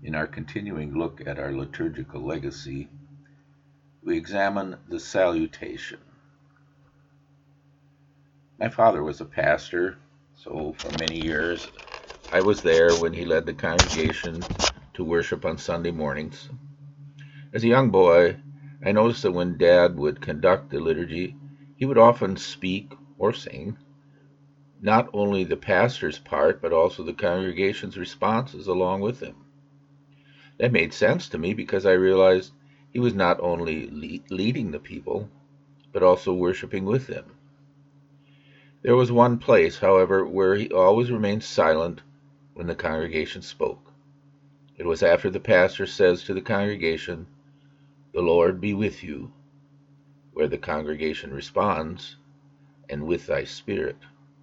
In our continuing look at our liturgical legacy, we examine the salutation. My father was a pastor, so for many years I was there when he led the congregation to worship on Sunday mornings. As a young boy, I noticed that when Dad would conduct the liturgy, he would often speak or sing not only the pastor's part, but also the congregation's responses along with him. That made sense to me because I realized he was not only leading the people, but also worshiping with them. There was one place, however, where he always remained silent when the congregation spoke. It was after the pastor says to the congregation, "The Lord be with you," where the congregation responds, "And with thy spirit."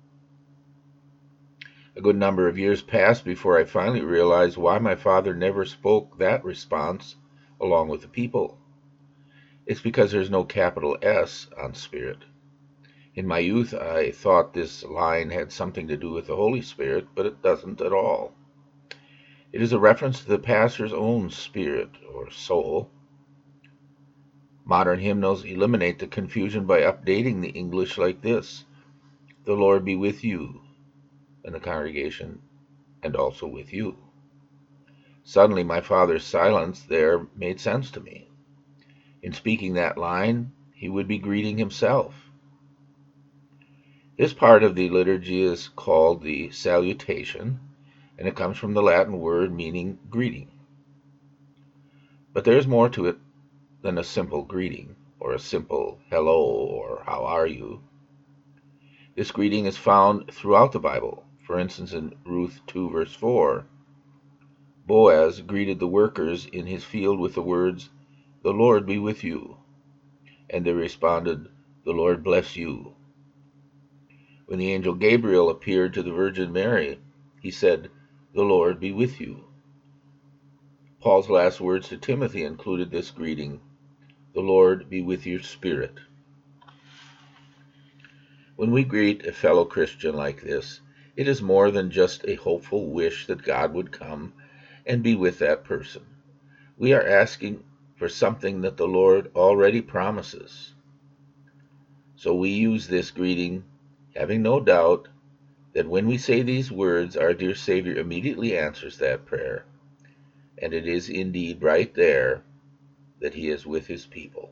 A good number of years passed before I finally realized why my father never spoke that response along with the people. It's because there's no capital S on Spirit. In my youth, I thought this line had something to do with the Holy Spirit, but it doesn't at all. It is a reference to the pastor's own spirit or soul. Modern hymnals eliminate the confusion by updating the English like this: "The Lord be with you," and the congregation, "and also with you." Suddenly my father's silence there made sense to me. In speaking that line, he would be greeting himself. This part of the liturgy is called the salutation, and it comes from the Latin word meaning greeting. But there is more to it than a simple greeting, or a simple hello, or how are you. This greeting is found throughout the Bible. For instance, in Ruth 2 verse 4, Boaz greeted the workers in his field with the words, "The Lord be with you," and they responded, "The Lord bless you." When the angel Gabriel appeared to the Virgin Mary, he said, "The Lord be with you." Paul's last words to Timothy included this greeting, "The Lord be with your spirit." When we greet a fellow Christian like this, it is more than just a hopeful wish that God would come and be with that person. We are asking for something that the Lord already promises. So we use this greeting, having no doubt that when we say these words, our dear Savior immediately answers that prayer, and it is indeed right there that he is with his people.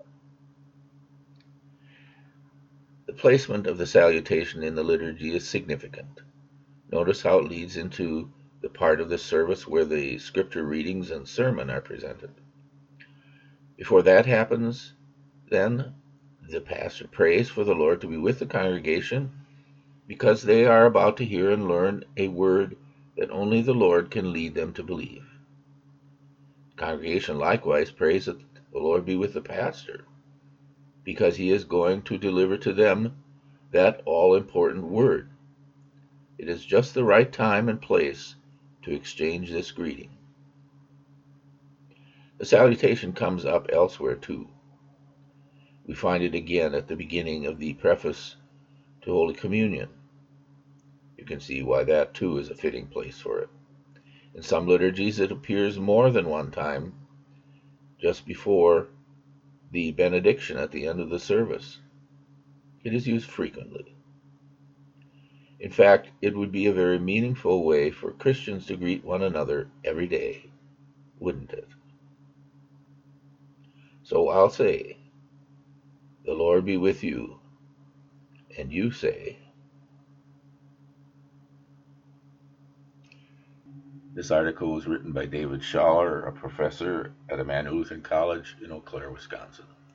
The placement of the salutation in the liturgy is significant. Notice how it leads into the part of the service where the scripture readings and sermon are presented. Before that happens, then, the pastor prays for the Lord to be with the congregation because they are about to hear and learn a word that only the Lord can lead them to believe. The congregation likewise prays that the Lord be with the pastor because he is going to deliver to them that all-important word. It is just the right time and place to exchange this greeting. The salutation comes up elsewhere too. We find it again at the beginning of the preface to Holy Communion. You can see why that too is a fitting place for it. In some liturgies it appears more than one time, just before the benediction at the end of the service. It is used frequently. In fact, it would be a very meaningful way for Christians to greet one another every day, wouldn't it? So I'll say, "The Lord be with you," and you say. This article was written by David Schaller, a professor at Manhattan College in Eau Claire, Wisconsin.